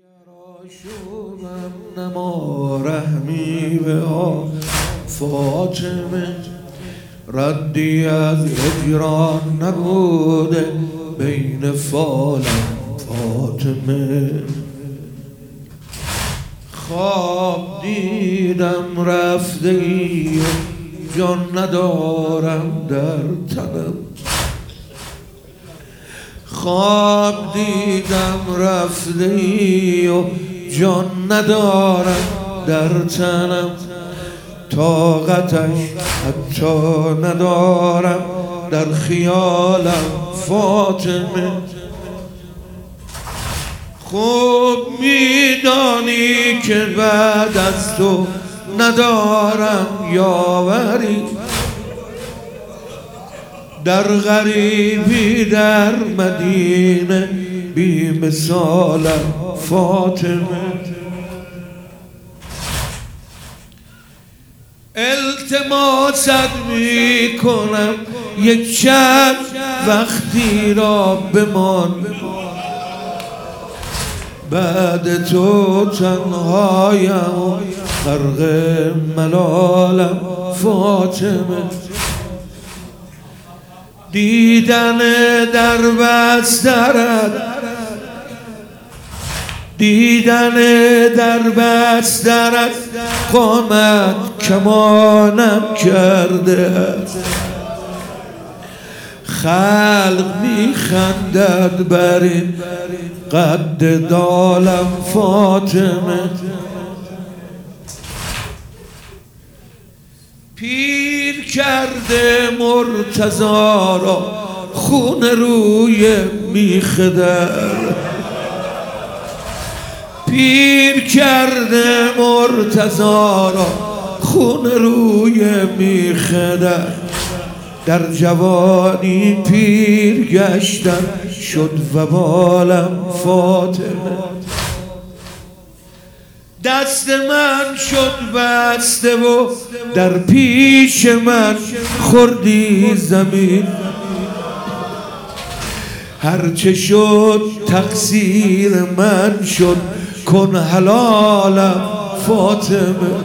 آشوبم نما رحمی به فاطمه، ردی از هجران نبوده بین فالم فاطمه. خواب دیدم رفته ای جان ندارم در تنم، خواب دیدم رفته ای و جان ندارم در تنم، طاقتش حتی ندارم در خیالم فاطمه. خوب میدانی که بعد از تو ندارم یاوری، در غریبی در مدینه بی مثالم فاطمه. التماست می کنم یک چند وقتی را بمان، بعد تو تنهایم و غرق ملالم فاطمه. دیدن در بسترت، دیدن در بسترت قامت کمانم کرده، خلق میخندد بر این قد دالم فاطمه. پیر کرده مرتضا را خون روی میخ در، پیر کرده مرتضا را خون روی میخ در جوانی پیر گشتم شد وبالم فاطمه. دست من شد بسته و در پیش من خوردی زمین، هرچه شد تقصیر من شد کن حلالم فاطمه.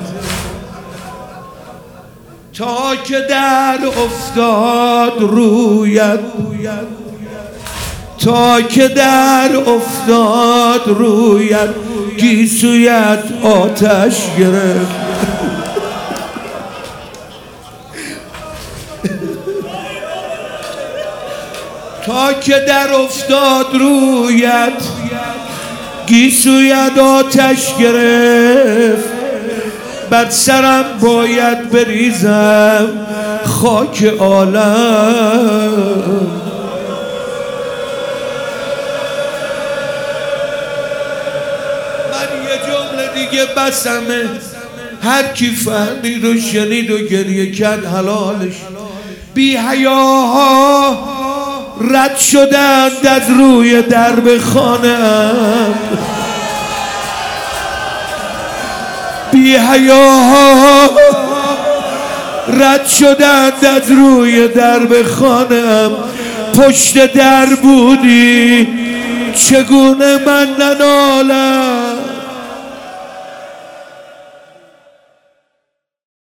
تا که در افتاد رویت، تا که در افتاد رویت گیسویت آتش گرفت، تا که در افتاد رویت گیسویت آتش گرفت، بر سرم باید بریزم خاک عالم. من یه جمله دیگه بسمه، هر کی فهمید و شنید و گریه کرد حلالش. بی حیاها رد شدند از روی درب خانه‌ام، بی حیاها رد شدند از روی درب خانه‌ام. پشت در بودی چگونه من ننالم،